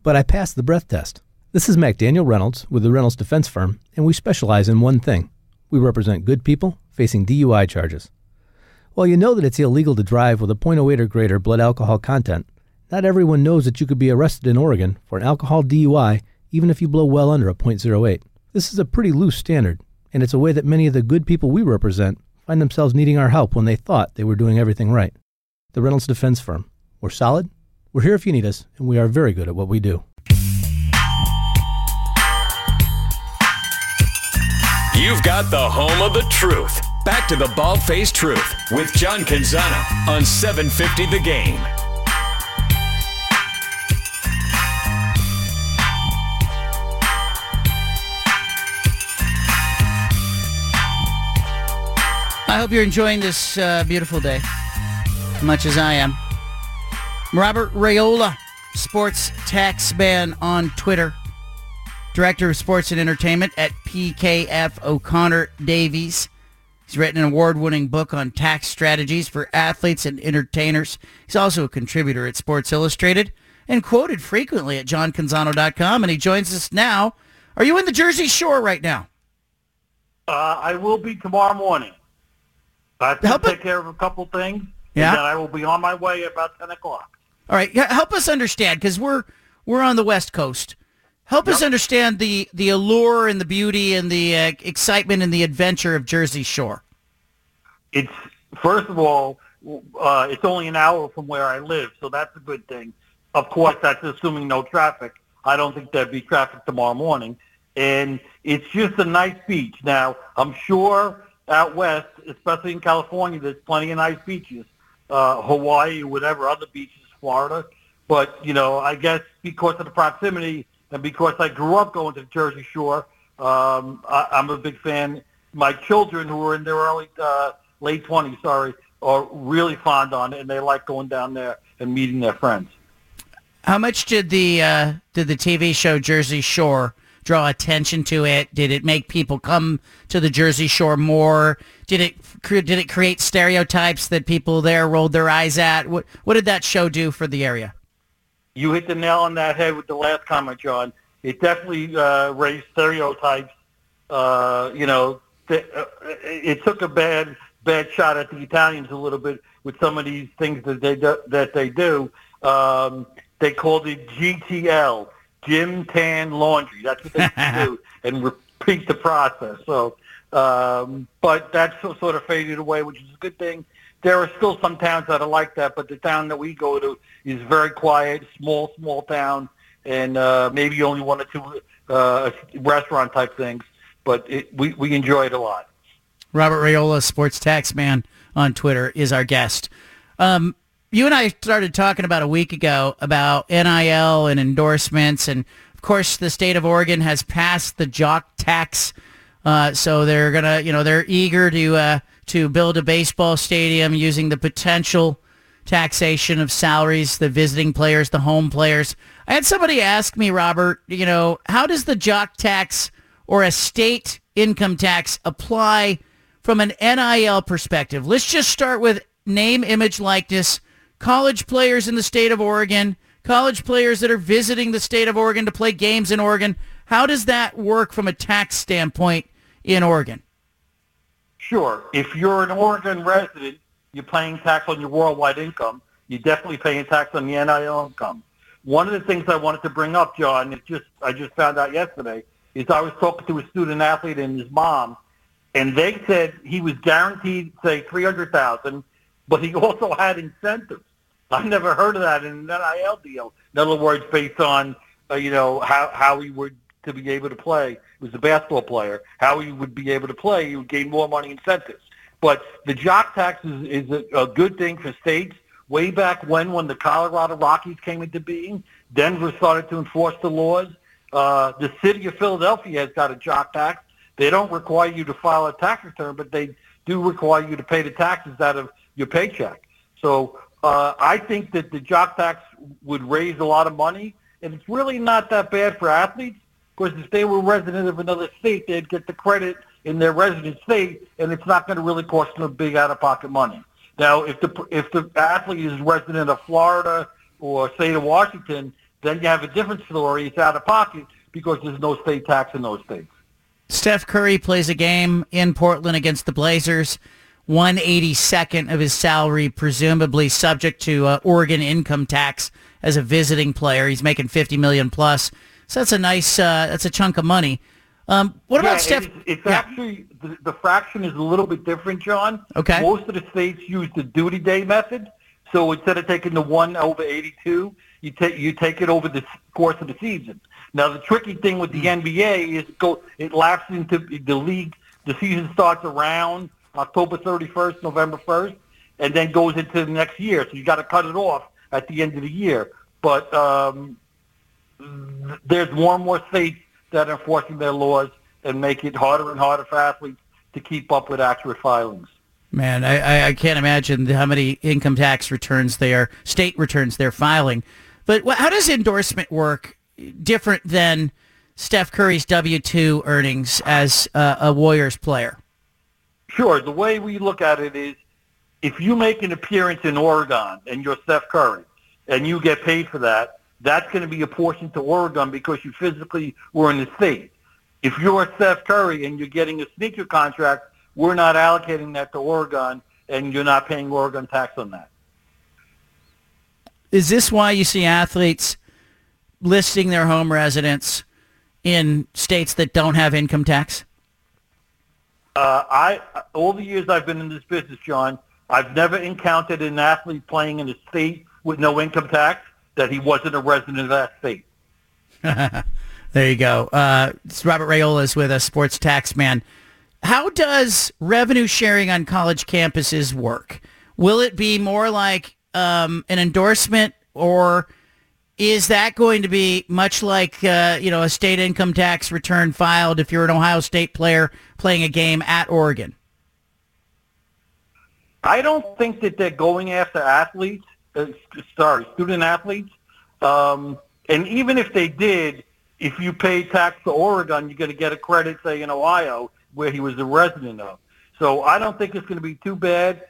but I passed the breath test. This is McDaniel Reynolds with the Reynolds Defense Firm, and we specialize in one thing. We represent good people facing DUI charges. While you know that it's illegal to drive with a .08 or greater blood alcohol content, not everyone knows that you could be arrested in Oregon for an alcohol DUI even if you blow well under a .08. This is a pretty loose standard, and it's a way that many of the good people we represent find themselves needing our help when they thought they were doing everything right. The Reynolds Defense Firm. We're solid, we're here if you need us, and we are very good at what we do. You've got the home of the truth. Back to the Bald-Faced Truth with John Canzano on 750 The Game. I hope you're enjoying this beautiful day as much as I am. Robert Raiola, sports tax man on Twitter. Director of Sports and Entertainment at PKF O'Connor Davies. He's written an award-winning book on tax strategies for athletes and entertainers. He's also a contributor at Sports Illustrated and quoted frequently at johncanzano.com, and he joins us now. Are you in the Jersey Shore right now? I will be tomorrow morning. I have to take care of a couple things, and then I will be on my way about 10 o'clock. All right, help us understand, because we're on the West Coast. Help us understand the allure and the beauty and the excitement and the adventure of Jersey Shore. It's, first of all, it's only an hour from where I live, so that's a good thing. Of course, that's assuming no traffic. I don't think there'd be traffic tomorrow morning. And it's just a nice beach. Now, I'm sure out west, especially in California, there's plenty of nice beaches, Hawaii, whatever, other beaches, Florida. But, you know, I guess because of the proximity and because I grew up going to the Jersey Shore, I'm a big fan. My children, who are in their late 20s, are really fond on it, and they like going down there and meeting their friends. How much did the TV show Jersey Shore draw attention to it? Did it make people come to the Jersey Shore more? Did it create stereotypes that people there rolled their eyes at? What did that show do for the area? You hit the nail on that head with the last comment, John. It definitely raised stereotypes. It took a bad shot at the Italians a little bit with some of these things that they do. They called it GTL, Gym Tan Laundry. That's what they do, and repeat the process. So, but that sort of faded away, which is a good thing. There are still some towns that are like that, but the town that we go to is very quiet, small town, and maybe only one or two restaurant type things. But we enjoy it a lot. Robert Raiola, sports tax man on Twitter, is our guest. You and I started talking about a week ago about NIL and endorsements, and of course the state of Oregon has passed the jock tax, so they're they're eager to build a baseball stadium using the potential taxation of salaries, the visiting players, the home players. I had somebody ask me, Robert, how does the jock tax or a state income tax apply from an NIL perspective? Let's just start with name, image, likeness. College players in the state of Oregon, college players that are visiting the state of Oregon to play games in Oregon. How does that work from a tax standpoint in Oregon? Sure. If you're an Oregon resident, you're paying tax on your worldwide income. You're definitely paying tax on the NIL income. One of the things I wanted to bring up, John, I just found out yesterday, is I was talking to a student athlete and his mom, and they said he was guaranteed, say, $300,000, but he also had incentives. I've never heard of that in an NIL deal. In other words, based on how he would to be able to play. He was a basketball player. How he would be able to play, he would gain more money incentives. But the jock tax is a good thing for states. Way back when the Colorado Rockies came into being, Denver started to enforce the laws. The city of Philadelphia has got a jock tax. They don't require you to file a tax return, but they do require you to pay the taxes out of your paycheck. So I think that the jock tax would raise a lot of money, and it's really not that bad for athletes, because if they were resident of another state, they'd get the credit in their resident state, and it's not going to really cost them big out-of-pocket money. Now, if the athlete is resident of Florida or state of Washington, then you have a different story. It's out of pocket because there's no state tax in those states. Steph Curry plays a game in Portland against the Blazers. 1/82nd of his salary, presumably subject to Oregon income tax as a visiting player. He's making $50 million plus. So that's a nice, that's a chunk of money. What about Steph? It's actually, the fraction is a little bit different, John. Okay. Most of the states use the duty day method. So instead of taking the 1/82, you take it over the course of the season. Now, the tricky thing with the NBA is it lapses into the league. The season starts around October 31st, November 1st, and then goes into the next year. So you got to cut it off at the end of the year. But there's more and more states that are enforcing their laws and make it harder and harder for athletes to keep up with accurate filings. Man, I can't imagine how many income tax returns state returns they're filing. But how does endorsement work different than Steph Curry's W-2 earnings as a Warriors player? Sure. The way we look at it is if you make an appearance in Oregon and you're Steph Curry and you get paid for that, that's going to be apportioned to Oregon because you physically were in the state. If you're Steph Curry and you're getting a sneaker contract, we're not allocating that to Oregon, and you're not paying Oregon tax on that. Is this why you see athletes listing their home residence in states that don't have income tax? All the years I've been in this business, John, I've never encountered an athlete playing in a state with no income tax that he wasn't a resident of that state. There you go. It's Robert Raiola is with us, Sports Tax Man. How does revenue sharing on college campuses work? Will it be more like an endorsement, or is that going to be much like a state income tax return filed if you're an Ohio State player playing a game at Oregon? I don't think that they're going after athletes, student athletes. And even if they did, if you pay tax to Oregon, you're going to get a credit, say, in Ohio, where he was a resident of. So I don't think it's going to be too bad.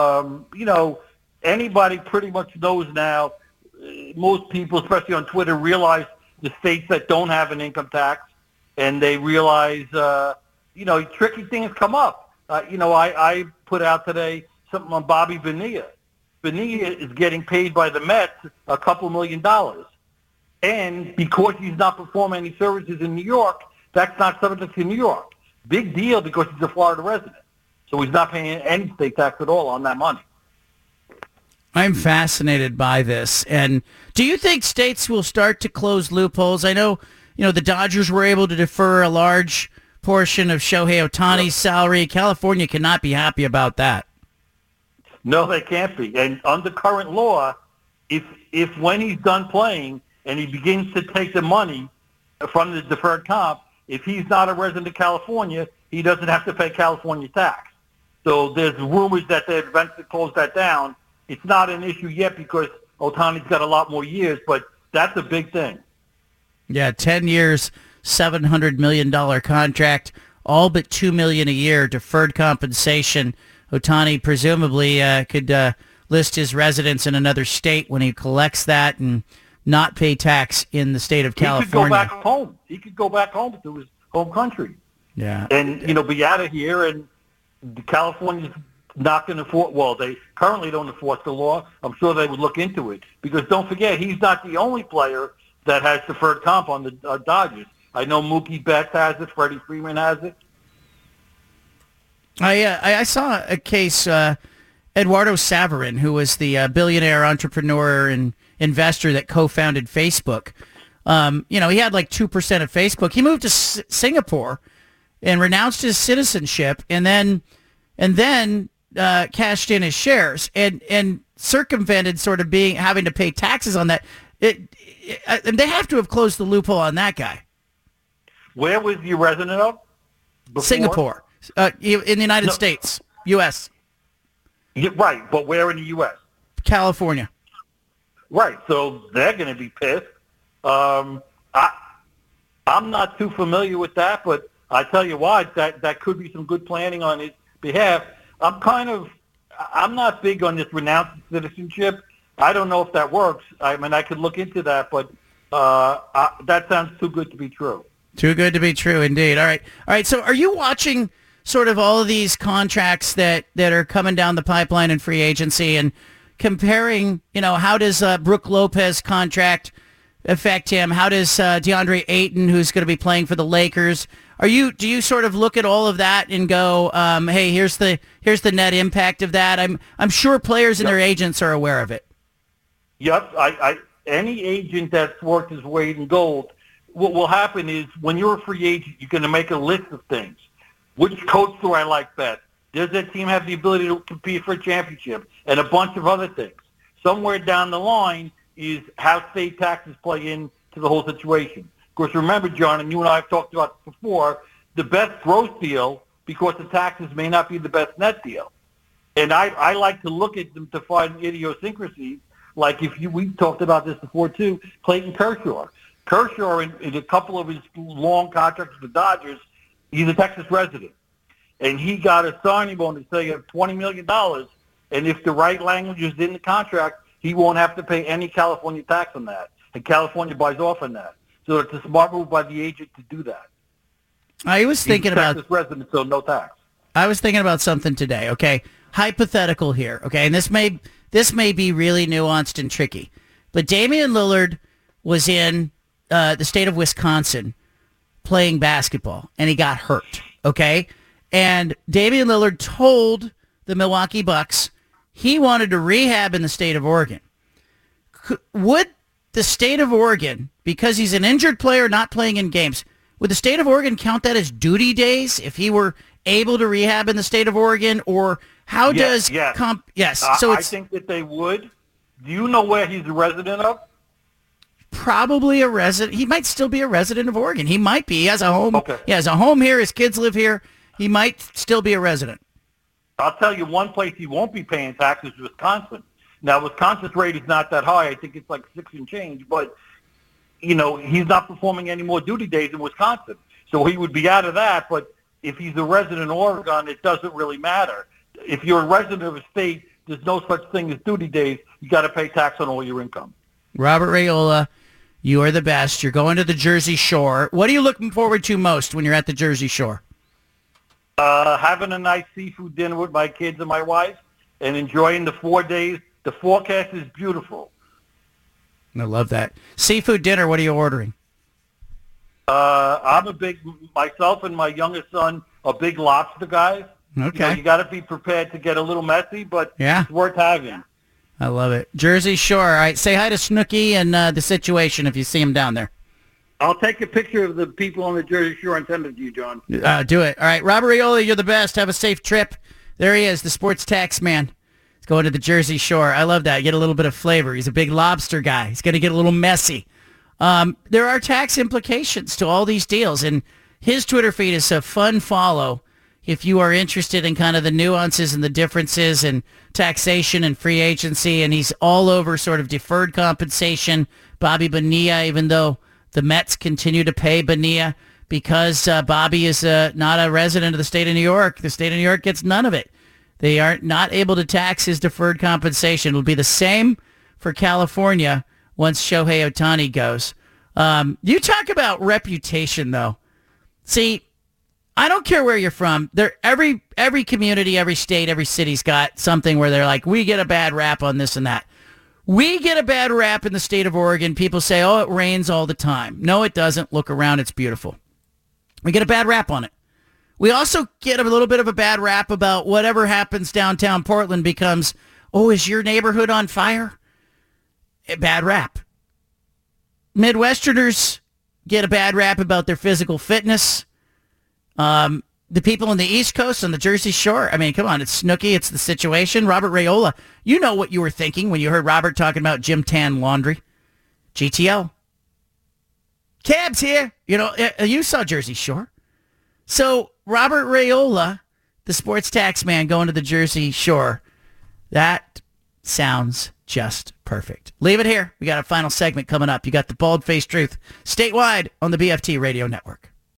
Anybody pretty much knows now, most people, especially on Twitter, realize the states that don't have an income tax, and they realize, tricky things come up. I put out today something on Bobby Bonilla. Bonilla is getting paid by the Mets a couple $1 million. And because he's not performing any services in New York, that's not subject to New York. Big deal because he's a Florida resident. So he's not paying any state tax at all on that money. I'm fascinated by this. And do you think states will start to close loopholes? I know, the Dodgers were able to defer a large portion of Shohei Ohtani's salary. California cannot be happy about that. No, they can't be. And under current law, if when he's done playing and he begins to take the money from the deferred comp, if he's not a resident of California, he doesn't have to pay California tax. So there's rumors that they eventually close that down. It's not an issue yet because Ohtani's got a lot more years, but that's a big thing. Yeah, 10 years, $700 million contract, all but $2 million a year, deferred compensation. Ohtani presumably could list his residence in another state when he collects that and not pay tax in the state of California. He could go back home. He could go back home to his home country. Yeah. And, be out of here. And California's not going to enforce, well, they currently don't enforce the law. I'm sure they would look into it. Because don't forget, he's not the only player that has deferred comp on the Dodgers. I know Mookie Betts has it. Freddie Freeman has it. I saw a case, Eduardo Saverin, who was the billionaire entrepreneur and investor that co-founded Facebook. He had like 2% of Facebook. He moved to Singapore and renounced his citizenship and then cashed in his shares and circumvented sort of having to pay taxes on that. They have to have closed the loophole on that guy. Where was he resident of? Before? Singapore. In the United States, U.S. Yeah, right, but where in the U.S.? California. Right, so they're going to be pissed. I'm not too familiar with that, but I tell you what, that could be some good planning on his behalf. I'm not big on this renounced citizenship. I don't know if that works. I mean, I could look into that, but That sounds too good to be true. Too good to be true, indeed. All right. So are you watching sort of all of these contracts that are coming down the pipeline in free agency and comparing, how does Brook Lopez contract affect him? How does DeAndre Ayton, who's going to be playing for the Lakers? Do you sort of look at all of that and go, hey, here's the net impact of that? I'm sure players and their agents are aware of it. Yep. Any agent that's worked his weight in gold, what will happen is when you're a free agent, you're going to make a list of things. Which coach do I like best? Does that team have the ability to compete for a championship? And a bunch of other things. Somewhere down the line is how state taxes play into the whole situation. Of course, remember, John, and you and I have talked about this before, the best gross deal, because the taxes may not be the best net deal. And I like to look at them to find idiosyncrasies. Like we talked about this before too, Clayton Kershaw. Kershaw, in a couple of his long contracts with the Dodgers, he's a Texas resident. And he got a signing bonus, say, of $20 million. And if the right language is in the contract, he won't have to pay any California tax on that. And California buys off on that. So it's a smart move by the agent to do that. I was thinking about Texas resident, so no tax. I was thinking about something today. Okay, hypothetical here. Okay, and this may be really nuanced and tricky, but Damian Lillard was in the state of Wisconsin playing basketball, and he got hurt. Okay, and Damian Lillard told the Milwaukee Bucks he wanted to rehab in the state of Oregon. Would the state of Oregon, because he's an injured player not playing in games, would the state of Oregon count that as duty days if he were able to rehab in the state of Oregon? Or how does... Yes. So I think that they would. Do you know where he's a resident of? Probably a resident. He might still be a resident of Oregon. He might be. He has a home. Okay. He has a home here. His kids live here. He might still be a resident. I'll tell you one place he won't be paying taxes is Wisconsin. Now, Wisconsin's rate is not that high. I think it's like 6 and change. But, he's not performing any more duty days in Wisconsin. So he would be out of that. But if he's a resident in Oregon, it doesn't really matter. If you're a resident of a state, there's no such thing as duty days. You got to pay tax on all your income. Robert Raiola, you are the best. You're going to the Jersey Shore. What are you looking forward to most when you're at the Jersey Shore? Having a nice seafood dinner with my kids and my wife and enjoying the 4 days. The forecast is beautiful. I love that. Seafood dinner, what are you ordering? Myself and my youngest son are big lobster guys. Okay. You got to be prepared to get a little messy, but it's worth having. I love it. Jersey Shore. All right, say hi to Snooki and the situation if you see him down there. I'll take a picture of the people on the Jersey Shore and send it to you, John. Do it. All right, Robert Raiola, you're the best. Have a safe trip. There he is, the sports tax man. He's going to the Jersey Shore. I love that. You get a little bit of flavor. He's a big lobster guy. He's going to get a little messy. There are tax implications to all these deals, and his Twitter feed is a fun follow if you are interested in kind of the nuances and the differences in taxation and free agency, and he's all over sort of deferred compensation. Bobby Bonilla, even though the Mets continue to pay Bonilla because Bobby is not a resident of the state of New York. The state of New York gets none of it. They are not able to tax his deferred compensation. It'll be the same for California once Shohei Ohtani goes. You talk about reputation, though. See, I don't care where you're from. Every community, every state, every city's got something where they're like, we get a bad rap on this and that. We get a bad rap in the state of Oregon. People say, oh, it rains all the time. No, it doesn't. Look around. It's beautiful. We get a bad rap on it. We also get a little bit of a bad rap about whatever happens downtown Portland becomes, oh, is your neighborhood on fire? A bad rap. Midwesterners get a bad rap about their physical fitness. The people on the East Coast, on the Jersey Shore, I mean, come on, it's Snooki, it's the situation. Robert Raiola, you know what you were thinking when you heard Robert talking about Jim Tan Laundry. GTL. Cabs here. You saw Jersey Shore. So Robert Raiola, the sports tax man going to the Jersey Shore, that sounds just perfect. Leave it here. We got a final segment coming up. You got the Bald-Faced Truth statewide on the BFT Radio Network.